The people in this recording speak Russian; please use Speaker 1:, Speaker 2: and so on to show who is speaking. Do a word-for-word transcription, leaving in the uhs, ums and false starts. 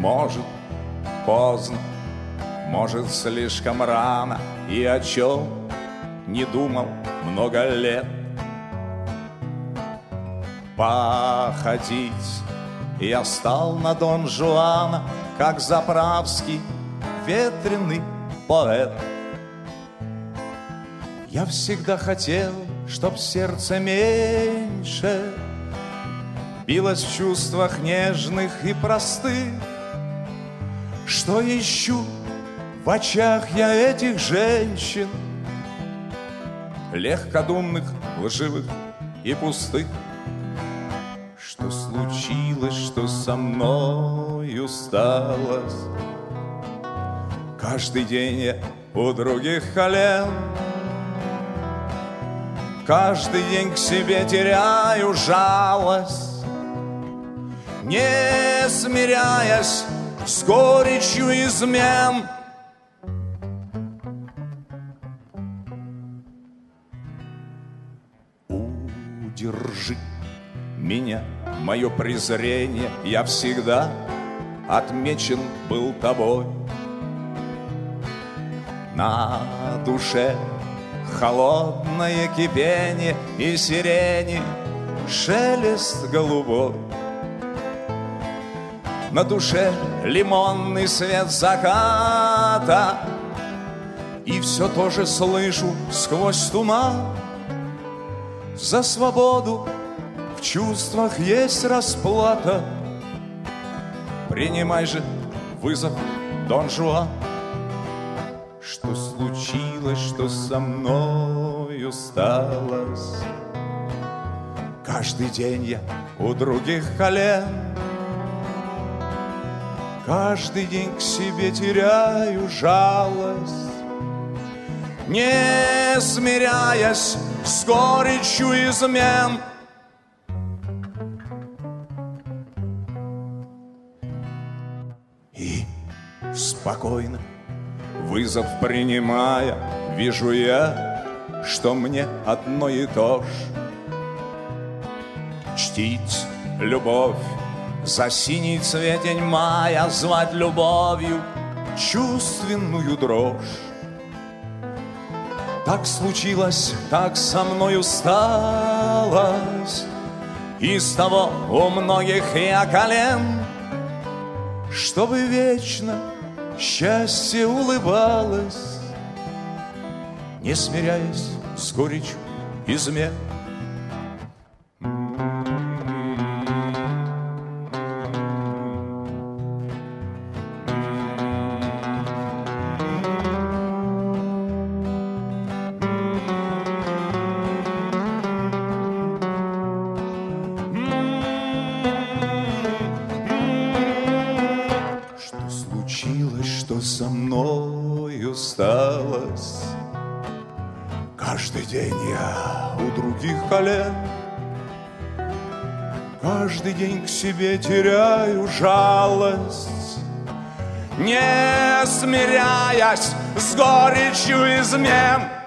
Speaker 1: Может, поздно, может, слишком рано, и о чем не думал много лет. Походить я стал на Дон Жуана, как заправский ветреный поэт. Я всегда хотел, чтоб сердце меньше билось в чувствах нежных и простых, что ищу в очах я этих женщин, легкодумных, лживых и пустых. Что случилось, что со мною сталось? Каждый день я у других колен, каждый день к себе теряю жалость, не смиряясь с горечью измен. Удержи меня, мое презрение, я всегда отмечен был тобой. На душе холодное кипение и сирени шелест голубой. На душе лимонный свет заката, и все то же слышу сквозь туман. За свободу в чувствах есть расплата. Принимай же вызов, Дон Жуан. Что случилось, что со мною сталось? Каждый день я у других колен, каждый день к себе теряю жалость, не смиряясь с горечью измен. И спокойно, вызов принимая, вижу я, что мне одно и то ж. Чтить любовь за синий цветень мая, звать любовью чувственную дрожь. Так случилось, так со мною сталось, и с того у многих я колен, чтобы вечно счастье улыбалось, не смиряясь с горечью измен. Что со мною сталось? Каждый день я у других колен, каждый день к себе теряю жалость, не смиряясь с горечью измен.